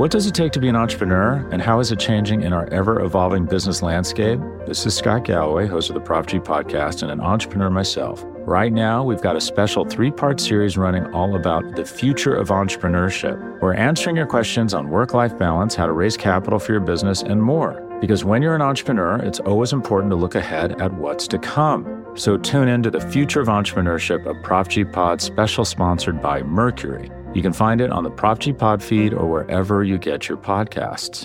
What does it take to be an entrepreneur, and how is it changing in our ever-evolving business landscape? This is Scott Galloway, host of the Prop G podcast and an entrepreneur myself. Right now, we've got a special 3-part series running all about the future of entrepreneurship. We're answering your questions on work-life balance, how to raise capital for your business, and more. Because when you're an entrepreneur, it's always important to look ahead at what's to come. So tune in to the Future of Entrepreneurship, a Prop G Pod special sponsored by Mercury. You can find it on the Prop G Pod feed or wherever you get your podcasts.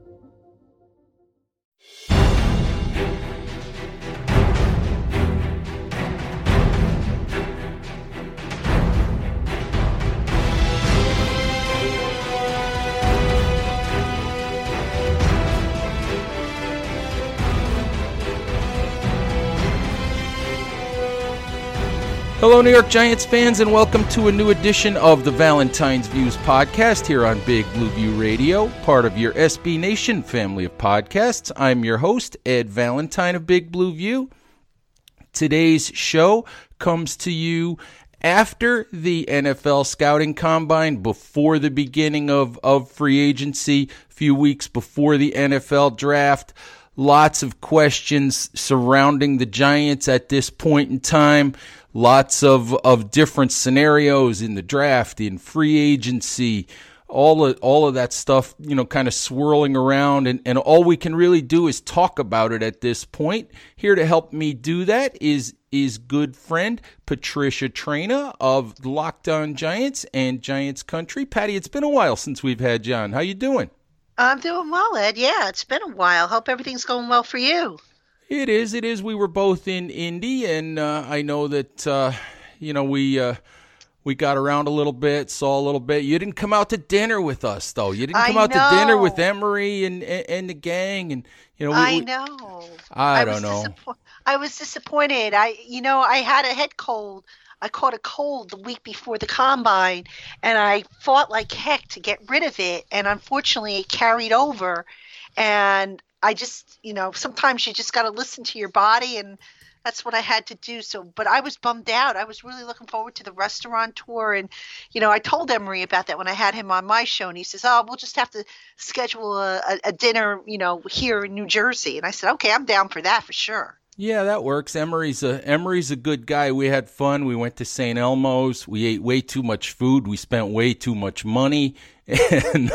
Hello, New York Giants fans, and welcome to a new edition of the Valentine's Views podcast here on Big Blue View Radio, part of your SB Nation family of podcasts. I'm your host, Ed Valentine of Big Blue View. Today's show comes to you after the NFL Scouting Combine, before the beginning of free agency, a few weeks before the NFL Draft. Lots of questions surrounding the Giants at this point in time. Lots of different scenarios in the draft, in free agency, all of that stuff, kind of swirling around. And all we can really do is talk about it at this point. Here to help me do that is good friend Patricia Traina of the Locked On Giants and Giants Country. Patty, it's been a while since we've had you on. How you doing? I'm doing well, Ed. Yeah, it's been a while. Hope everything's going well for you. It is. We were both in Indy, and I know that, we got around a little bit, saw a little bit. You didn't come out to dinner with us, though. You didn't come out to dinner with Emery and the gang. And I know. I don't know. I was disappointed. I had a head cold. I caught a cold the week before the Combine, and I fought like heck to get rid of it. And unfortunately, it carried over. And I just, sometimes you just got to listen to your body, and that's what I had to do. But I was bummed out. I was really looking forward to the restaurant tour. And, I told Emery about that when I had him on my show, and he says, we'll just have to schedule a dinner, here in New Jersey. And I said, okay, I'm down for that for sure. Yeah, that works. Emery's a good guy. We had fun. We went to St. Elmo's. We ate way too much food. We spent way too much money. And,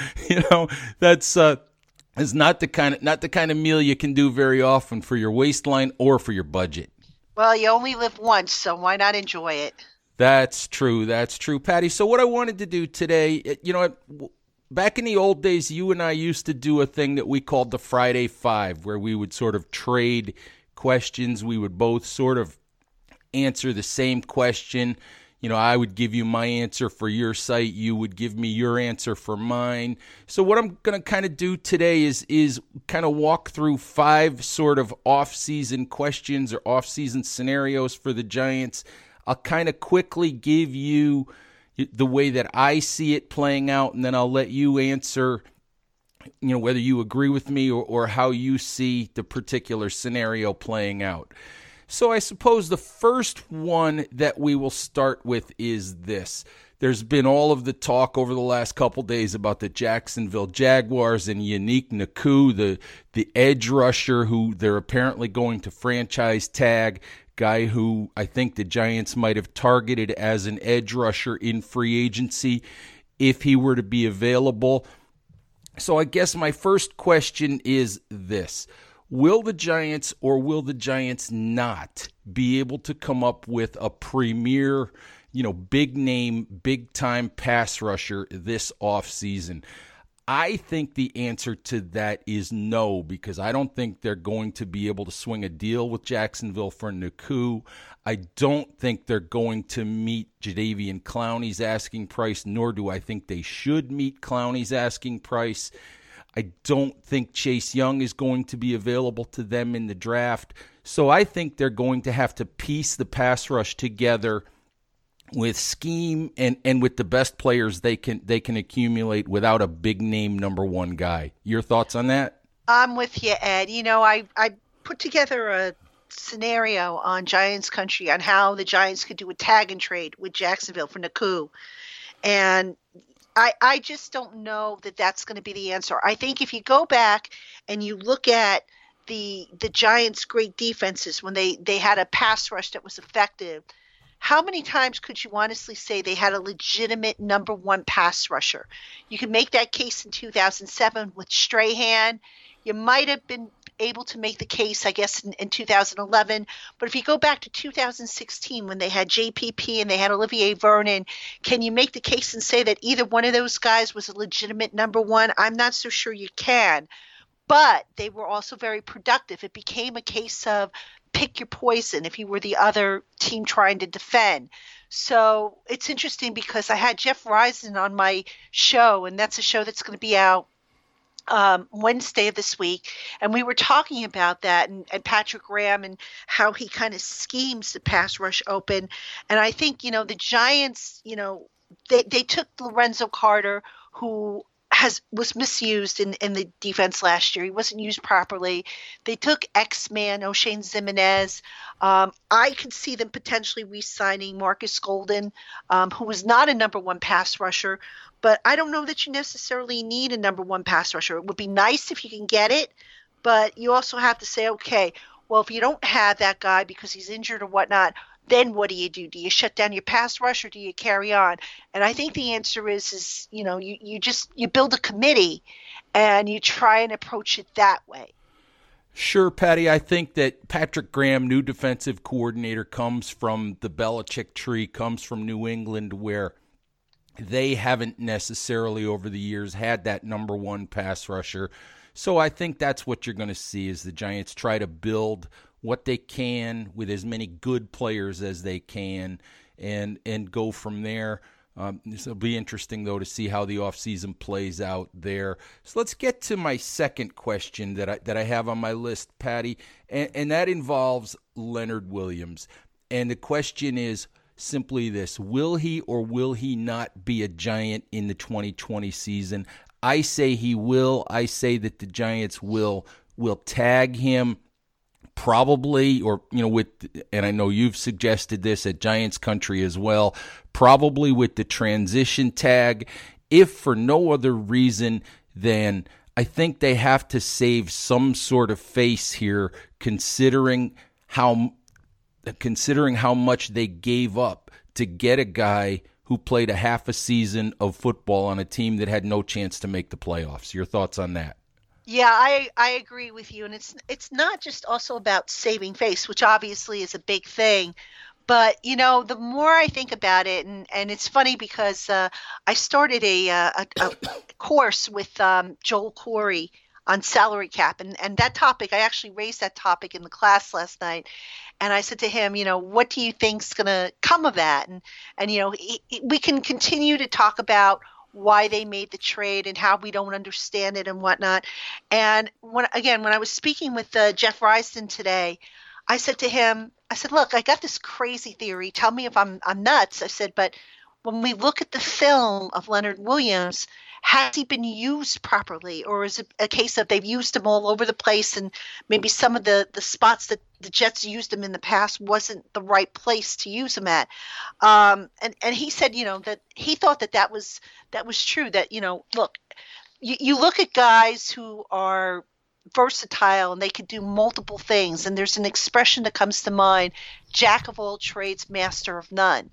that's, is not the kind of meal you can do very often for your waistline or for your budget. Well, you only live once, so why not enjoy it? That's true, Patty. So what I wanted to do today, back in the old days, you and I used to do a thing that we called the Friday Five, where we would sort of trade questions. We would both sort of answer the same question. I would give you my answer for your site. You would give me your answer for mine. So what I'm going to kind of do today is kind of walk through 5 sort of off-season questions or off-season scenarios for the Giants. I'll kind of quickly give you the way that I see it playing out, and then I'll let you answer, whether you agree with me or how you see the particular scenario playing out. So I suppose the first one that we will start with is this. There's been all of the talk over the last couple days about the Jacksonville Jaguars and Yannick Ngakoue, the edge rusher who they're apparently going to franchise tag, guy who I think the Giants might have targeted as an edge rusher in free agency if he were to be available. So I guess my first question is this. Will the Giants or will the Giants not be able to come up with a premier, big name, big time pass rusher this offseason? I think the answer to that is no, because I don't think they're going to be able to swing a deal with Jacksonville for Ngakoue. I don't think they're going to meet Jadeveon Clowney's asking price, nor do I think they should meet Clowney's asking price. I don't think Chase Young is going to be available to them in the draft. So I think they're going to have to piece the pass rush together with scheme and with the best players they can accumulate without a big name number one guy. Your thoughts on that? I'm with you, Ed. I put together a scenario on Giants Country on how the Giants could do a tag and trade with Jacksonville for Ngakoue. And I just don't know that that's going to be the answer. I think if you go back and you look at the Giants' great defenses when they had a pass rush that was effective, how many times could you honestly say they had a legitimate number one pass rusher? You can make that case in 2007 with Strahan. You might have been able to make the case, I guess, in 2011. But if you go back to 2016 when they had JPP and they had Olivier Vernon, can you make the case and say that either one of those guys was a legitimate number one? I'm not so sure you can. But they were also very productive. It became a case of pick your poison if you were the other team trying to defend. So it's interesting because I had Jeff Reisen on my show, and that's a show that's going to be out Wednesday of this week, and we were talking about that and Patrick Graham and how he kind of schemes the pass rush open. And I think, the Giants, they took Lorenzo Carter, who was misused in the defense last year. He wasn't used properly. They took X-Man, O'Shane Ximenez. I could see them potentially re-signing Marcus Golden, who was not a number one pass rusher. But I don't know that you necessarily need a number one pass rusher. It would be nice if you can get it, but you also have to say, okay, well, if you don't have that guy because he's injured or whatnot, then what do you do? Do you shut down your pass rush or do you carry on? And I think the answer is you build a committee and you try and approach it that way. Sure, Patty. I think that Patrick Graham, new defensive coordinator, comes from the Belichick tree, comes from New England, where they haven't necessarily over the years had that number one pass rusher. So I think that's what you're going to see is the Giants try to build what they can with as many good players as they can and go from there. This will be interesting, though, to see how the offseason plays out there. So let's get to my second question that I have on my list, Patty, and that involves Leonard Williams. And the question is simply this: will he or will he not be a Giant in the 2020 season? I say he will. I say that the Giants will tag him probably, or and I know you've suggested this at Giants Country as well, probably with the transition tag, if for no other reason than I think they have to save some sort of face here, considering how much they gave up to get a guy who played a half a season of football on a team that had no chance to make the playoffs. Your thoughts on that? Yeah, I agree with you. And it's not just also about saving face, which obviously is a big thing. But, the more I think about it, and it's funny because I started a course with Joel Corey on salary cap. And that topic, I actually raised that topic in the class last night. And I said to him, what do you think's going to come of that? And we can continue to talk about why they made the trade and how we don't understand it and whatnot. And when I was speaking with Jeff Reisen today, I said to him, look, I got this crazy theory. Tell me if I'm nuts. I said, but when we look at the film of Leonard Williams, has he been used properly, or is it a case of they've used him all over the place and maybe some of the spots that the Jets used him in the past wasn't the right place to use him at? And he said, that he thought that was true, that, look, you look at guys who are versatile and they could do multiple things. And there's an expression that comes to mind, jack of all trades, master of none.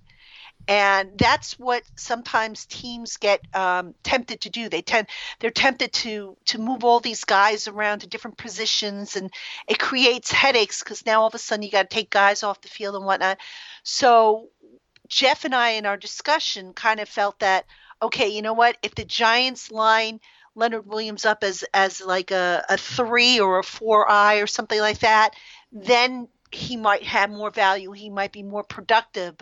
And that's what sometimes teams get tempted to do. They're tempted to move all these guys around to different positions, and it creates headaches because now all of a sudden you got to take guys off the field and whatnot. So Jeff and I in our discussion kind of felt that, okay, you know what? If the Giants line Leonard Williams up as like a 3 or a 4i or something like that, then he might have more value. He might be more productive.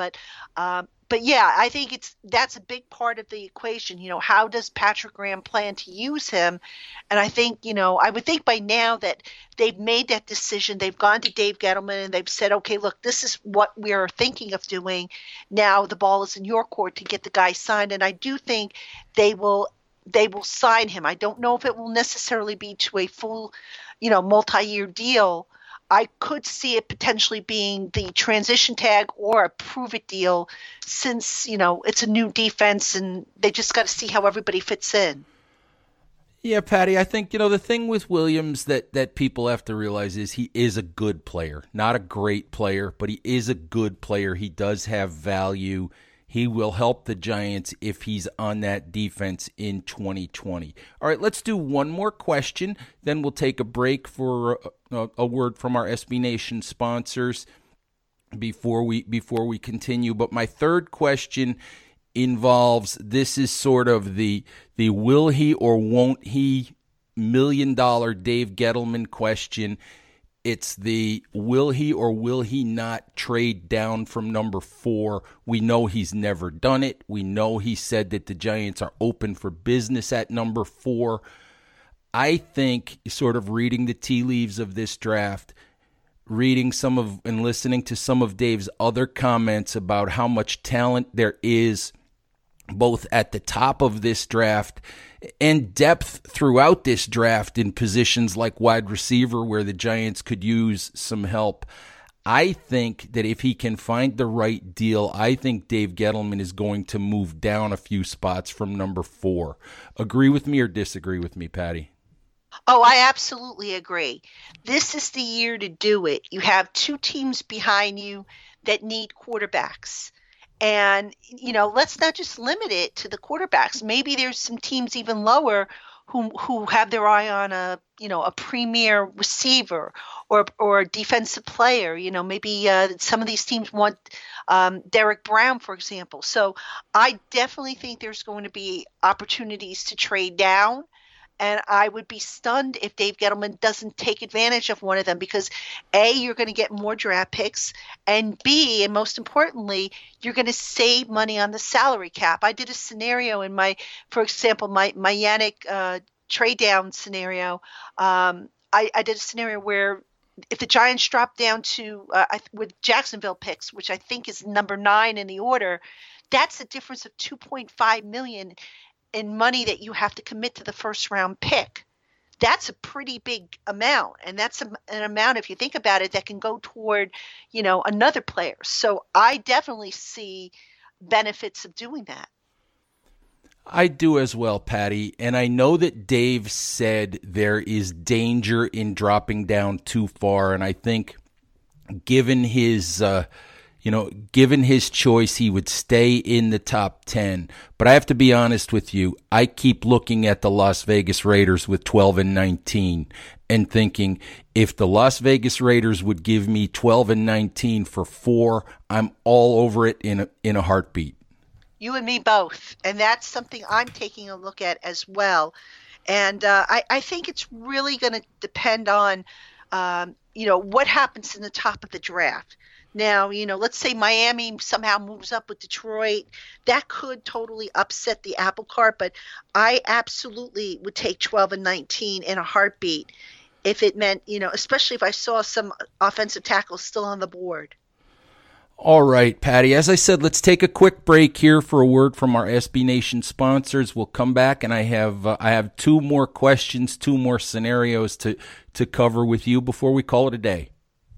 But yeah, I think that's a big part of the equation. How does Patrick Graham plan to use him? And I think, I would think by now that they've made that decision. They've gone to Dave Gettleman and they've said, okay, look, this is what we're thinking of doing. Now the ball is in your court to get the guy signed. And I do think they will sign him. I don't know if it will necessarily be to a full, multi-year deal. I could see it potentially being the transition tag or a prove it deal since, it's a new defense and they just got to see how everybody fits in. Yeah, Patty, I think, the thing with Williams that people have to realize is he is a good player. Not a great player, but he is a good player. He does have value. He will help the Giants if he's on that defense in 2020. All right, let's do one more question. Then we'll take a break for a word from our SB Nation sponsors before we continue. But my third question involves, this is sort of the will he or won't he $1 million Dave Gettleman question. It's the will he or will he not trade down from number 4. We know he's never done it. We know he said that the Giants are open for business at number 4. I think, sort of reading the tea leaves of this draft, reading and listening to some of Dave's other comments about how much talent there is both at the top of this draft and depth throughout this draft in positions like wide receiver where the Giants could use some help. I think that if he can find the right deal, I think Dave Gettleman is going to move down a few spots from number 4. Agree with me or disagree with me, Patty? Oh, I absolutely agree. This is the year to do it. You have 2 teams behind you that need quarterbacks. And, let's not just limit it to the quarterbacks. Maybe there's some teams even lower who have their eye on a premier receiver or a defensive player. Maybe some of these teams want Derek Brown, for example. So I definitely think there's going to be opportunities to trade down. And I would be stunned if Dave Gettleman doesn't take advantage of one of them because, A, you're going to get more draft picks, and B, and most importantly, you're going to save money on the salary cap. I did a scenario for example, my Yannick trade down scenario. I did a scenario where if the Giants drop down to with Jacksonville picks, which I think is number 9 in the order, that's a difference of $2.5 million in money that you have to commit to the first round pick. That's a pretty big amount. And that's an amount, if you think about it, that can go toward, another player. So I definitely see benefits of doing that. I do as well, Patty. And I know that Dave said there is danger in dropping down too far. And I think given his choice, he would stay in the top 10. But I have to be honest with you. I keep looking at the Las Vegas Raiders with 12-19 and thinking, if the Las Vegas Raiders would give me 12-19 for 4, I'm all over it in a heartbeat. You and me both. And that's something I'm taking a look at as well. And I think it's really going to depend on, what happens in the top of the draft. Now, let's say Miami somehow moves up with Detroit. That could totally upset the apple cart, but I absolutely would take 12-19 in a heartbeat if it meant, especially if I saw some offensive tackles still on the board. All right, Patty. As I said, let's take a quick break here for a word from our SB Nation sponsors. We'll come back, and I have 2 more questions, 2 more scenarios to cover with you before we call it a day.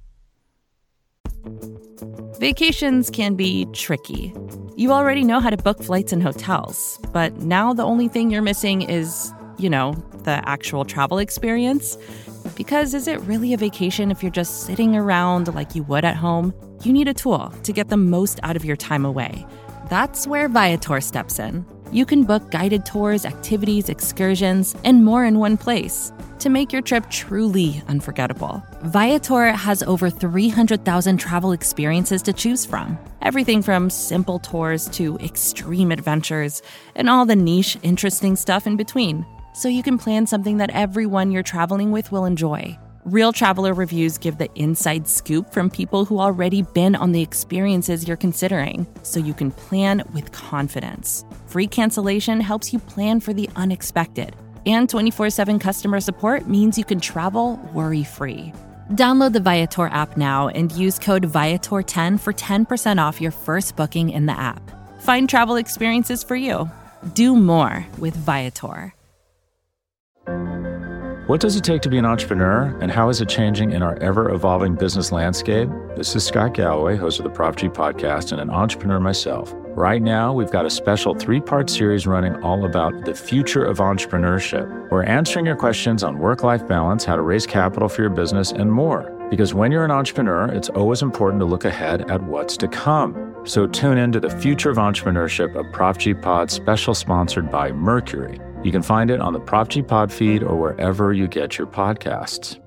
Vacations can be tricky. You already know how to book flights and hotels, but now the only thing you're missing is, the actual travel experience. Because is it really a vacation if you're just sitting around like you would at home? You need a tool to get the most out of your time away. That's where Viator steps in. You can book guided tours, activities, excursions, and more in one place to make your trip truly unforgettable. Viator has over 300,000 travel experiences to choose from. Everything from simple tours to extreme adventures and all the niche, interesting stuff in between. So you can plan something that everyone you're traveling with will enjoy. Real traveler reviews give the inside scoop from people who already been on the experiences you're considering, so you can plan with confidence. Free cancellation helps you plan for the unexpected. And 24/7 customer support means you can travel worry-free. Download the Viator app now and use code Viator10 for 10% off your first booking in the app. Find travel experiences for you. Do more with Viator. What does it take to be an entrepreneur, and how is it changing in our ever-evolving business landscape? This is Scott Galloway, host of the Prop G Podcast and an entrepreneur myself. Right now, we've got a special 3-part series running all about the future of entrepreneurship. We're answering your questions on work-life balance, how to raise capital for your business, and more. Because when you're an entrepreneur, it's always important to look ahead at what's to come. So tune in to the Future of Entrepreneurship, a Prop G Pod special sponsored by Mercury. You can find it on the Prop G Pod feed or wherever you get your podcasts.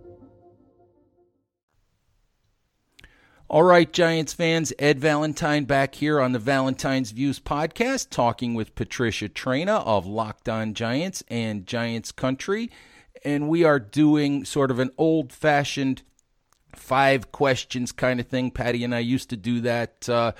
All right, Giants fans, Ed Valentine back here on the Valentine's Views podcast, talking with Patricia Traina of Locked On Giants and Giants Country. And we are doing sort of an old-fashioned 5 questions kind of thing. Patty and I used to do that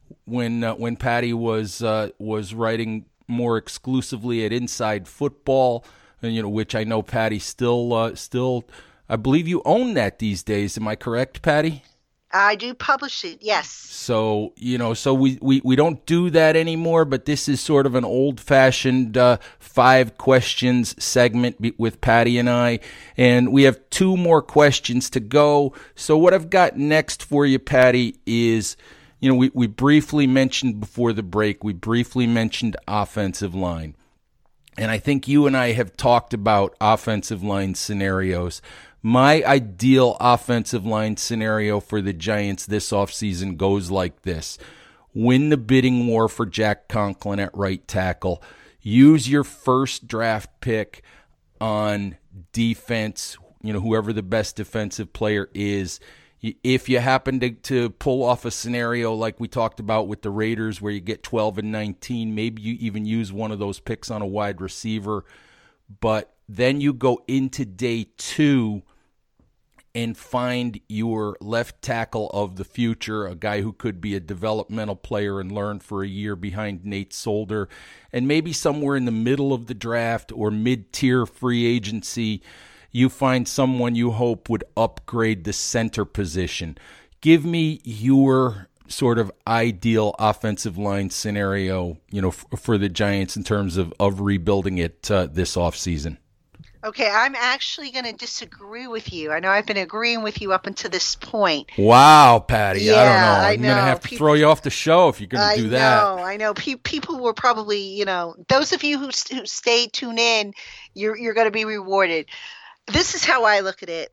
when Patty was writing more exclusively at Inside Football, and which I know Patty still. I believe you own that these days. Am I correct, Patty? I do publish it, yes. So, so we don't do that anymore, but this is sort of an old-fashioned 5 questions segment with Patty and I, and we have 2 more questions to go. So what I've got next for you, Patty, is, we briefly mentioned before the break, we briefly mentioned offensive line. And I think you and I have talked about offensive line scenarios. My ideal offensive line scenario for the Giants this offseason goes like this. Win the bidding war for Jack Conklin at right tackle. Use your first draft pick on defense, whoever the best defensive player is. If you happen to pull off a scenario like we talked about with the Raiders where you get 12 and 19, maybe you even use one of those picks on a wide receiver. But then you go into day 2 and find your left tackle of the future, a guy who could be a developmental player and learn for a year behind Nate Solder. And maybe somewhere in the middle of the draft or mid-tier free agency, you find someone you hope would upgrade the center position. Give me your sort of ideal offensive line scenario, for the Giants in terms of rebuilding it this offseason. Okay, I'm actually going to disagree with you. I know I've been agreeing with you up until this point. Wow, Patty. Yeah, I don't know. I'm going to have to throw you off the show if you're going to do that. I know. People were probably, those of you who stayed tuned in, you're going to be rewarded. This is how I look at it.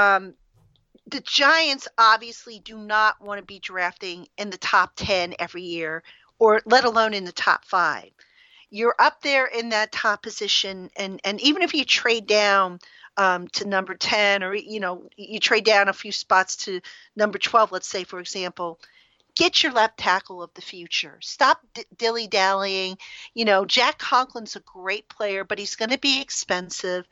The Giants obviously do not want to be drafting in the top 10 every year, or let alone in the top 5. You're up there in that top position, and even if you trade down to number 10, or you trade down a few spots to number 12, let's say, for example, get your left tackle of the future. Stop dilly-dallying. Jack Conklin's a great player, but he's going to be expensive.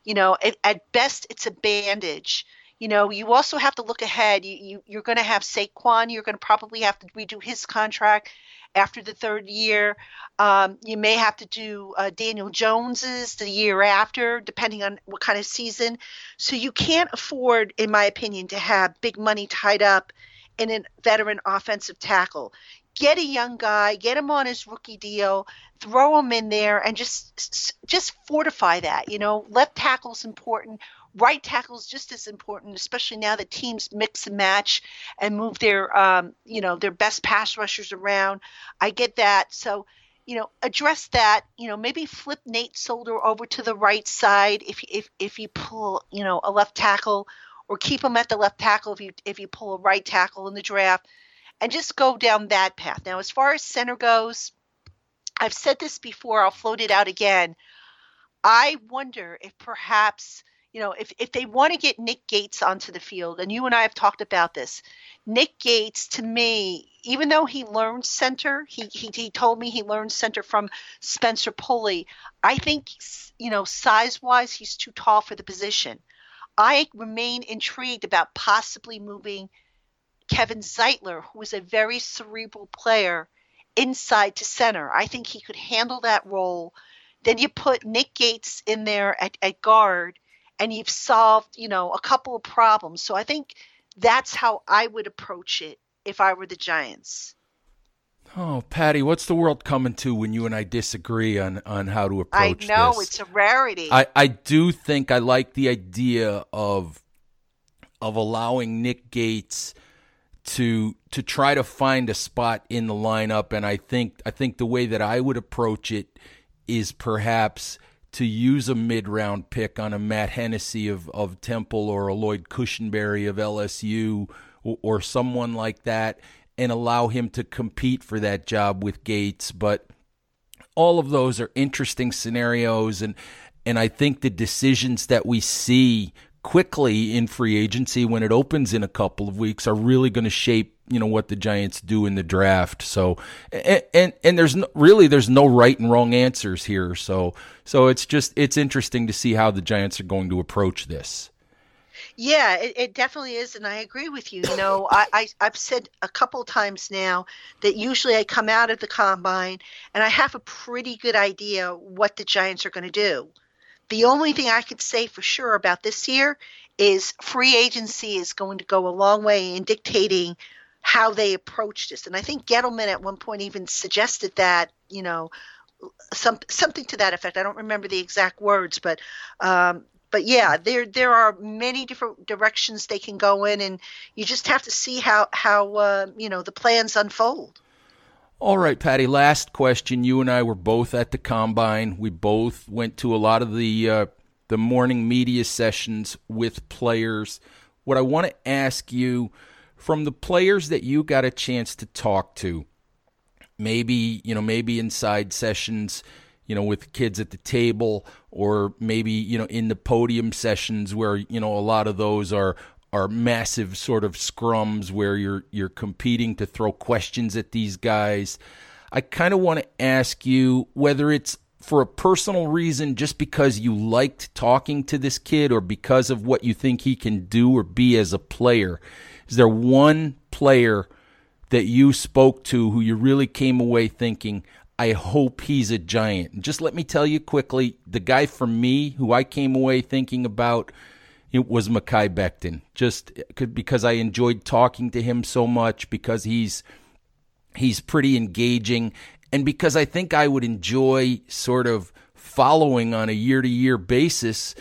At best, it's a bandage. You also have to look ahead. You're going to have Saquon. You're going to probably have to redo his contract after the 3rd year. You may have to do Daniel Jones's the year after, depending on what kind of season. So you can't afford, in my opinion, to have big money tied up in a veteran offensive tackle. Get a young guy, get him on his rookie deal, throw him in there, and just fortify that. Left tackle's important. Right tackle is just as important, especially now that teams mix and match and move their best pass rushers around. I get that. So, address that. Maybe flip Nate Solder over to the right side if you pull, a left tackle, or keep him at the left tackle if you pull a right tackle in the draft, and just go down that path. Now, as far as center goes, I've said this before. I'll float it out again. I wonder if perhaps, if they want to get Nick Gates onto the field, and you and I have talked about this. Nick Gates, to me, even though he learned center, he told me he learned center from Spencer Pulley. I think, size-wise, he's too tall for the position. I remain intrigued about possibly moving Kevin Zeitler, who is a very cerebral player, inside to center. I think he could handle that role. Then you put Nick Gates in there at guard, and you've solved, a couple of problems. So I think that's how I would approach it if I were the Giants. Oh, Patty, what's the world coming to when you and I disagree on how to approach this? I know, it's a rarity. I do think I like the idea of allowing Nick Gates to try to find a spot in the lineup, and I think the way that I would approach it is perhaps to use a mid-round pick on a Matt Hennessy of Temple or a Lloyd Cushenberry of LSU or someone like that, and allow him to compete for that job with Gates. But all of those are interesting scenarios, and I think the decisions that we see quickly in free agency when it opens in a couple of weeks are really going to shape, what the Giants do in the draft. So, and there's no right and wrong answers here. So it's interesting to see how the Giants are going to approach this. Yeah, it definitely is, and I agree with you. I've said a couple times now that usually I come out of the combine and I have a pretty good idea what the Giants are going to do. The only thing I could say for sure about this year is free agency is going to go a long way in dictating how they approach this. And I think Gettleman at one point even suggested that, something to that effect. I don't remember the exact words, but yeah, there are many different directions they can go in, and you just have to see how the plans unfold. All right, Patty, last question. You and I were both at the Combine. We both went to a lot of the morning media sessions with players. What I want to ask you, from the players that you got a chance to talk to, maybe inside sessions, with kids at the table, or maybe, in the podium sessions where, a lot of those are massive sort of scrums where you're competing to throw questions at these guys. I kind of want to ask you whether it's for a personal reason, just because you liked talking to this kid, or because of what you think he can do or be as a player. Is there one player that you spoke to who you really came away thinking, I hope he's a Giant? And just let me tell you quickly, the guy for me who I came away thinking about, it was Mekhi Becton, just because I enjoyed talking to him so much, because he's pretty engaging, and because I think I would enjoy sort of following on a year-to-year basis,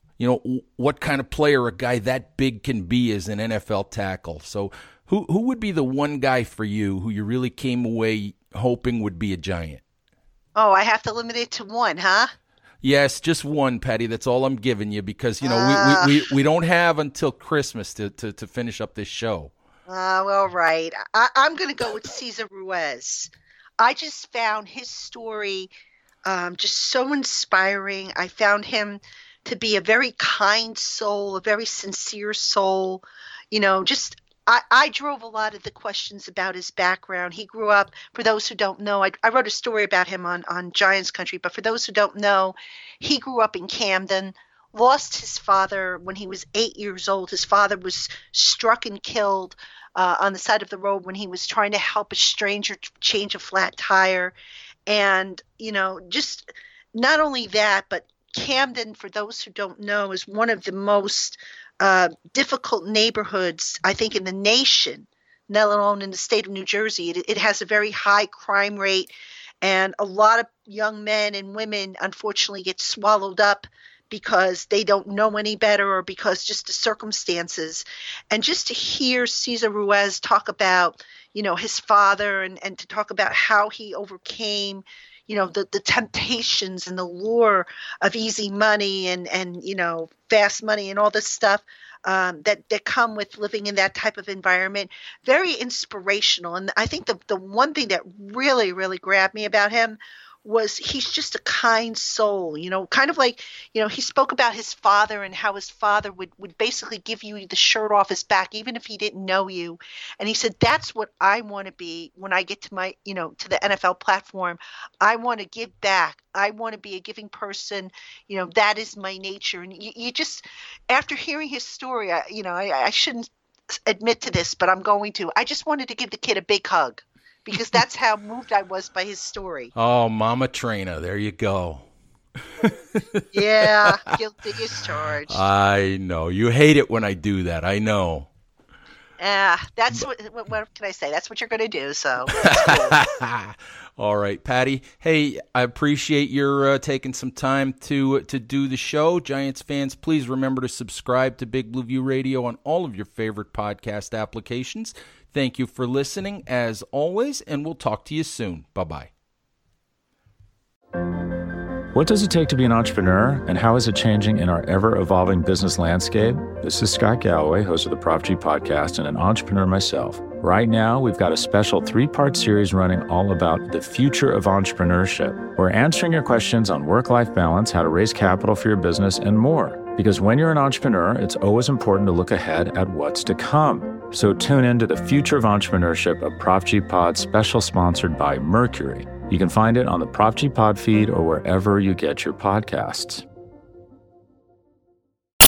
what kind of player a guy that big can be as an NFL tackle. So who would be the one guy for you who you really came away hoping would be a Giant? Oh, I have to limit it to one, huh? Yes, just one, Patty. That's all I'm giving you, because we don't have until Christmas to finish up this show. Well, right. I'm going to go with Cesar Ruiz. I just found his story just so inspiring. I found him to be a very kind soul, a very sincere soul. I drove a lot of the questions about his background. He grew up, for those who don't know, I wrote a story about him on Giants Country, but for those who don't know, he grew up in Camden, lost his father when he was 8 years old. His father was struck and killed on the side of the road when he was trying to help a stranger change a flat tire. And, just not only that, but Camden, for those who don't know, is one of the most difficult neighborhoods, I think, in the nation, let alone in the state of New Jersey. It has a very high crime rate, and a lot of young men and women, unfortunately, get swallowed up because they don't know any better, or because just the circumstances. And just to hear Cesar Ruiz talk about, his father, and to talk about how he overcame the temptations and the lure of easy money and fast money and all this stuff that come with living in that type of environment. Very inspirational. And I think the one thing that really, really grabbed me about him was he's just a kind soul, kind of like, he spoke about his father and how his father would basically give you the shirt off his back, even if he didn't know you. And he said, that's what I want to be when I get to my, to the NFL platform. I want to give back. I want to be a giving person. That is my nature. And you just, after hearing his story, I shouldn't admit to this, but I'm going to. I just wanted to give the kid a big hug, because that's how moved I was by his story. Oh, Mama Traina, there you go. Yeah, guilty as charged. I know. You hate it when I do that. I know. That's what can I say? That's what you're going to do. So that's cool. All right, Patty. Hey, I appreciate your taking some time to do the show. Giants fans, please remember to subscribe to Big Blue View Radio on all of your favorite podcast applications. Thank you for listening, as always, and we'll talk to you soon. Bye-bye. What does it take to be an entrepreneur, and how is it changing in our ever-evolving business landscape? This is Scott Galloway, host of the Prop G Podcast and an entrepreneur myself. Right now, we've got a special 3-part series running all about the future of entrepreneurship. We're answering your questions on work-life balance, how to raise capital for your business, and more. Because when you're an entrepreneur, it's always important to look ahead at what's to come. So tune in to the Future of Entrepreneurship, a Prop G Pod special sponsored by Mercury. You can find it on the Prop G Pod feed or wherever you get your podcasts.